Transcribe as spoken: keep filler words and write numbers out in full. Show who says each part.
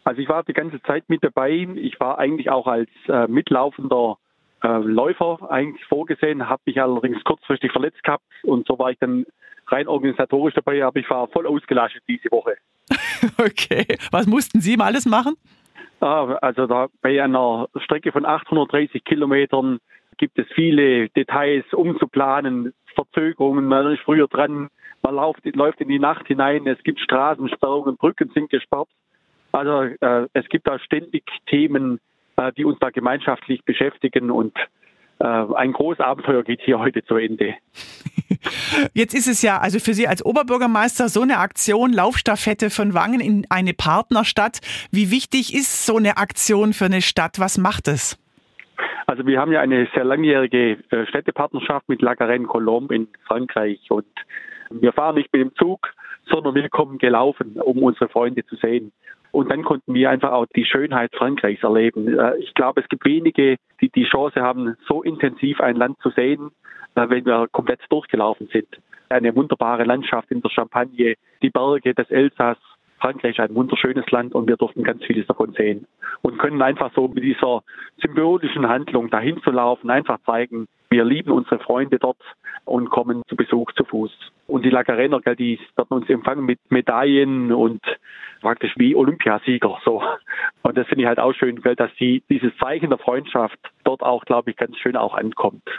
Speaker 1: Also ich war die ganze Zeit mit dabei. Ich war eigentlich auch als äh, mitlaufender äh, Läufer eigentlich vorgesehen, habe mich allerdings kurzfristig verletzt gehabt und so war ich dann rein organisatorisch dabei, aber ich war voll ausgelastet diese Woche.
Speaker 2: Okay, was mussten Sie mal alles machen?
Speaker 1: Ah, also da bei einer Strecke von achthundertdreißig Kilometern gibt es viele Details umzuplanen, Verzögerungen, man ist früher dran, man läuft, läuft in die Nacht hinein, es gibt Straßensperrungen, Brücken sind gesperrt. Also äh, es gibt da ständig Themen, äh, die uns da gemeinschaftlich beschäftigen und äh, ein großes Abenteuer geht hier heute zu Ende.
Speaker 2: Jetzt ist es ja also für Sie als Oberbürgermeister so eine Aktion, Laufstafette von Wangen in eine Partnerstadt. Wie wichtig ist so eine Aktion für eine Stadt? Was macht es?
Speaker 1: Also wir haben ja eine sehr langjährige äh, Städtepartnerschaft mit La Garenne-Colombes in Frankreich und wir fahren nicht mit dem Zug, sondern wir kommen gelaufen, um unsere Freunde zu sehen. Und dann konnten wir einfach auch die Schönheit Frankreichs erleben. Ich glaube, es gibt wenige, die die Chance haben, so intensiv ein Land zu sehen, wenn wir komplett durchgelaufen sind. Eine wunderbare Landschaft in der Champagne, die Berge, das Elsass. Frankreich ist ein wunderschönes Land und wir durften ganz vieles davon sehen. Und können einfach so mit dieser symbolischen Handlung dahin zu laufen, einfach zeigen, wir lieben unsere Freunde dort und kommen zu Besuch zu Fuß. Und die La Garenner, die werden uns empfangen mit Medaillen und praktisch wie Olympiasieger. So. Und das finde ich halt auch schön, dass die, dieses Zeichen der Freundschaft dort auch, glaube ich, ganz schön auch ankommt.